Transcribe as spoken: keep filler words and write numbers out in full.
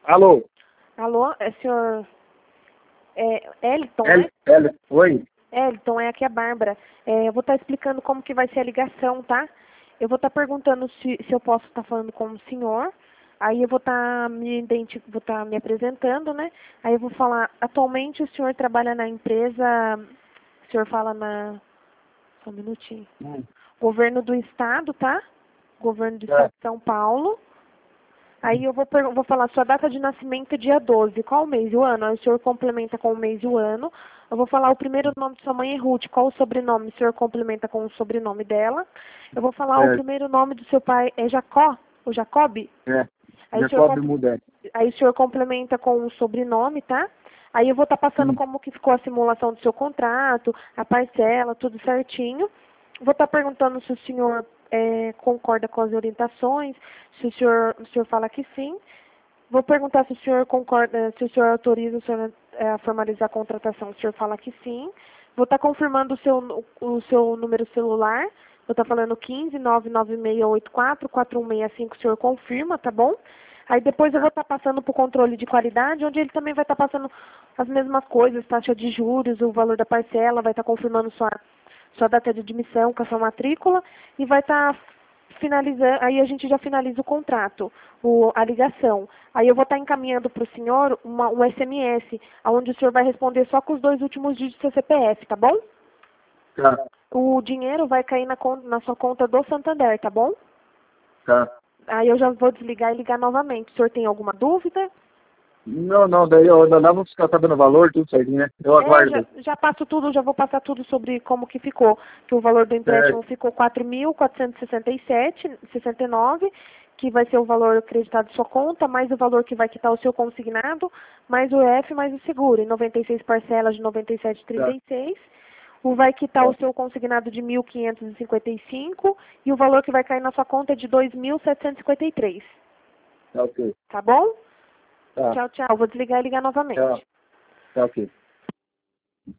Alô? Alô, é senhor é, Elton, El, né? El, oi? Elton, é aqui a Bárbara. É, eu vou estar explicando como que vai ser a ligação, tá? Eu vou estar perguntando se, se eu posso estar falando com o senhor. Aí eu vou estar me identi- vou estar me apresentando, né? Aí eu vou falar, atualmente o senhor trabalha na empresa, o senhor fala na... Só um minutinho. Hum. Governo do Estado, tá? Governo do É. Estado de São Paulo. Aí eu vou, per- vou falar sua data de nascimento é dia doze. Qual o mês e o ano? Aí o senhor complementa com o mês e o ano. Eu vou falar o primeiro nome de sua mãe é Ruth. Qual o sobrenome? O senhor complementa com o sobrenome dela. Eu vou falar o É. primeiro nome do seu pai é Jacó, o Jacob. É. Aí o, senhor Jacob comp- Mudet. aí o senhor complementa com o sobrenome, tá? Aí eu vou estar passando Hum. como que ficou a simulação do seu contrato, a parcela, tudo certinho. Vou estar perguntando se o senhor eh, concorda com as orientações, se o senhor, o senhor fala que sim. Vou perguntar se o senhor concorda, se o senhor autoriza o senhor eh, a formalizar a contratação. O senhor fala que sim. Vou estar confirmando o seu, o seu número celular. Vou estar falando quinze, nove nove seis oito quatro, quatro um seis cinco. O senhor confirma, tá bom? Aí depois eu vou estar passando para o controle de qualidade, onde ele também vai estar passando as mesmas coisas, taxa de juros, o valor da parcela, vai estar confirmando sua, sua data de admissão com a sua matrícula e vai estar finalizando, aí a gente já finaliza o contrato, o, a ligação. Aí eu vou estar encaminhando para o senhor uma, um S M S, onde o senhor vai responder só com os dois últimos dígitos do seu C P F, tá bom? Tá, O dinheiro vai cair na, con- na sua conta do Santander, tá bom? tá. Aí eu já vou desligar e ligar novamente. O senhor tem alguma dúvida? Não, não, daí eu ainda dava ficar sabendo o valor, tudo certinho, né? Eu É, aguardo. já, já passo tudo, já vou passar tudo sobre como que ficou. Que o valor do empréstimo É. ficou quatro mil quatrocentos e sessenta e sete reais e sessenta e nove centavos, que vai ser o valor acreditado em sua conta, mais o valor que vai quitar o seu consignado, mais o F, mais o seguro, em noventa e seis parcelas de noventa e sete reais e trinta e seis centavos. O vai quitar Tá. o seu consignado de mil quinhentos e cinquenta e cinco e o valor que vai cair na sua conta é de dois mil setecentos e cinquenta e três. Tá ok. Tá bom? Tá. Tchau, tchau. Vou desligar e ligar Tchau. novamente. Tá ok.